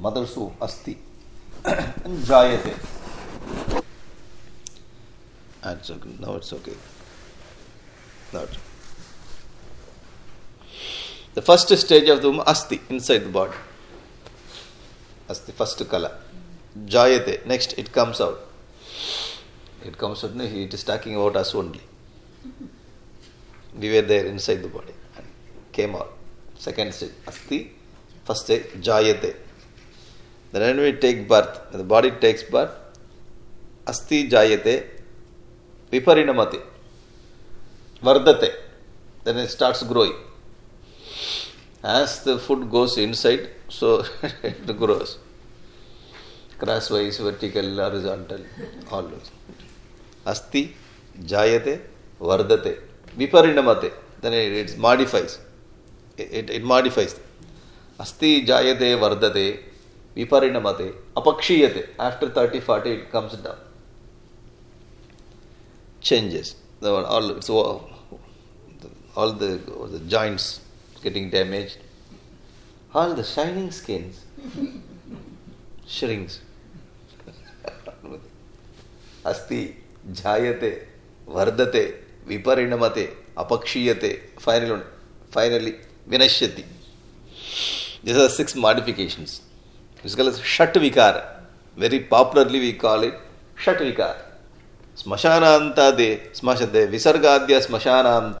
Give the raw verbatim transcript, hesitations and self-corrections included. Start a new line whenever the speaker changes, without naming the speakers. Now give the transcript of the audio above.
mother's womb, asti. And jayate. That's okay. Now it's okay. Now it's okay. The first stage of the womb, asti, inside the body. Asti, first kala. Jayate. Next, it comes out. It comes out, no, it is talking about us only. We were there inside the body. And came out. Second stage, asti. First stage, jayate. Then when we take birth, when the body takes birth, asti jayate, viparinamate, vardate. Then it starts growing. As the food goes inside, so it grows. Crosswise, vertical, horizontal, all those. Asti, jayate, vardate, viparinamate. Then it, it modifies. It, it, it modifies. Asti, jayate, vardate, viparinamate, apakshiyate. After thirty, forty, it comes down. Changes. All, it's all, all the, all the joints getting damaged. All the shining skins shrinks. Asti, jayate, vardate, viparinamate, apakshiyate, finally, finally, vinashyati. These are six modifications. This is called Shat Vikara. Very popularly we call it Shat Vikara. Smashananta de, smashade, visargadya smashanam